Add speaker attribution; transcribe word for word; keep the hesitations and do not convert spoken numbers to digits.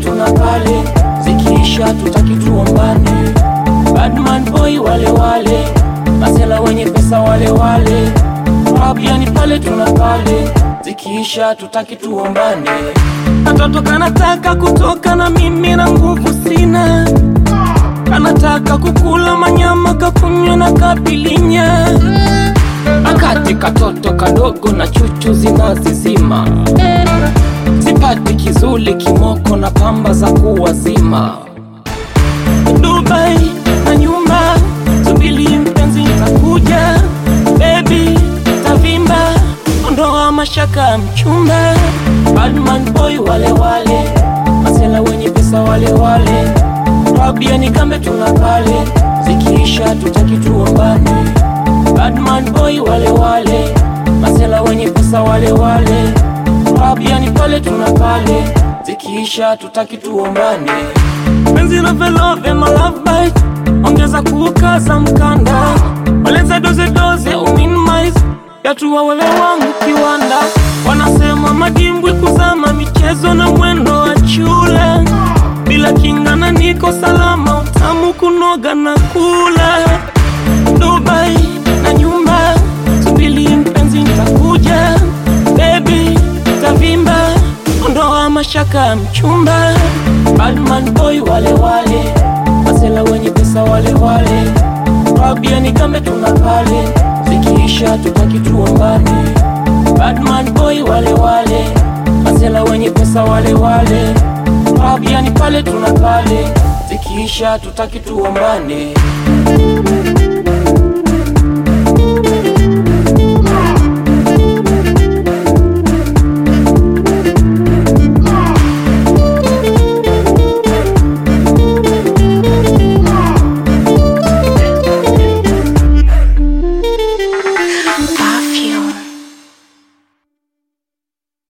Speaker 1: tuna pale, zikiisha tutaki tuombane. Badman boy wale wale, masela wenye pesa wale wale, rap yani pale tuna pale, zikiisha tutaki tuombane. Katoto kanataka kutoka na mimi na nguvu sina, kanataka kukula manyama kakunywa na kabilinya, akati katoto kadogo na chuchu zinazizima, sipati kizuli kimoko na pamba za kuwazima. Dubai na nyumba, subili mpenzi nitakuja, baby tavimba, ondoa mashaka mchumba. Badman boy wale wale, masela wenye pesa wale wale, rabia ni kambe tuna pale, zikiisha tutaki tuombane. Badman boy wale wale, masela wenye pesa wale wale, rabia ni pale tuna pale, zikiisha tutaki tuombane. Penzi love love my love bite, ongeza kukaza mkanda, waleza doze doze uminimize, yatuwa wale wangu kiwanda. Wanasema madimbwi kuzama, michezo na mwendo wa chule, bila kinga na niko salama, utamu kunoga na kula. Dubai na nyumba, subili mpenzi nitakuja, baby tavimba, ondoa mashaka mchumba. Badman boy wale wale, masela wenye pesa wale wale, rabia ni kambe tuna pale, zikiisha tutaki tuombane. Badman boy wale wale, masela wenye pesa wale wale, rabia ni pale tuna pale, zikiisha tutaki tuombane.